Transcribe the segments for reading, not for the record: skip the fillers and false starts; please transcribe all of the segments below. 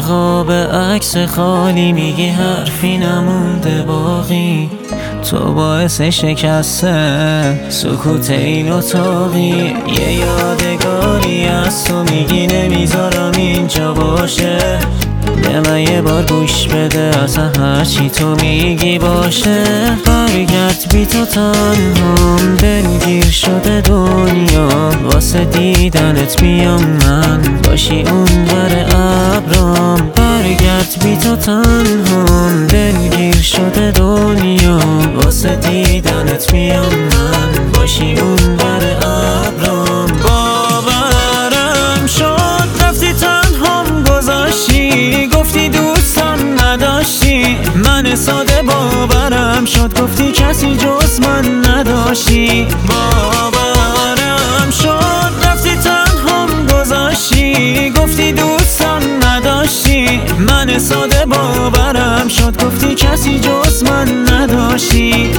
قاب عکس خالی میگی حرفی نمونده باقی، تو باعث شکسته سکوت این اتاقی. یه یادگاری از تو میگی نمیذارم اینجا باشه، به من یه بار گوش بده اصلا هرچی تو میگی باشه. برگرد بی تو تنهام، دلگیر شده دنیا، واسه دیدنت بیام من باشی اون ور ابرام. برگرد بی تو تنهام، دلگیر شده دنیا، واسه دیدنت بیام من باشی اون ور ابرام. باورم شد رفتی تنهام گذاشتی، گفتی دوستم نداشتی، من ساده باورم شد گفتی کسی جز من نداشتی. باورم شد رفتی تنهام گذاشتی، گفتی دوستم نداشتی، من ساده باورم شد گفتی کسی جز من نداشتی.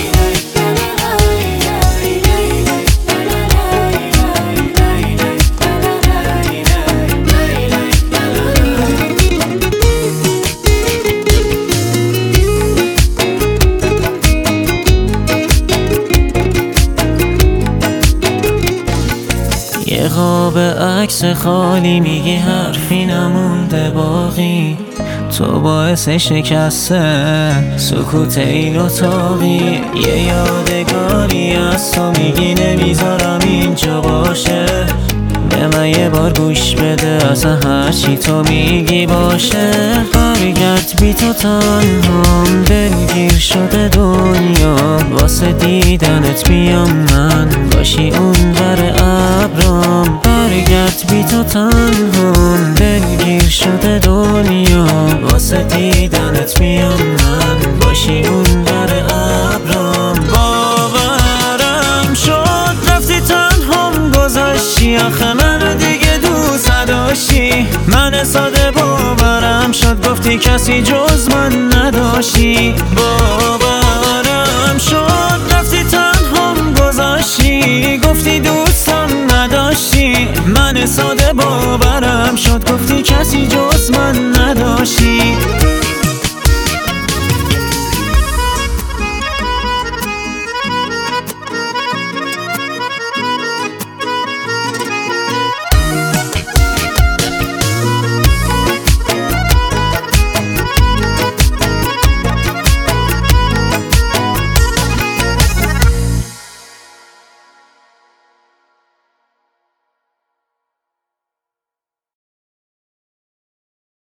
یه قاب عکس خالی میگی حرفی نمونده باقی، تو باعث شکسته سکوت این اتاقی. یه یادگاری از تو میگی نمیذارم اینجا باشه، به من یه بار گوش بده اصلا هرچی تو میگی باشه. برگرد بی تو تنهام، دلگیر شده دنیا، واسه دیدنت بیام من باشی اون ور ابرام. برگرد بی تو تنهام، دلگیر شده دنیا، واسه دیدنت بیام من باشی اون ور ابرام. باورم شد رفتی تنهام گذاشتی، آخه من دیگه دوست نداشتی، من ساده باورم شد گفتی کسی جز من نداشتی. باورم شد رفتی تنهام گذاشتی، گفتی دوستم نداشتی، من ساده باورم شد گفتی کسی جز من نداشتی.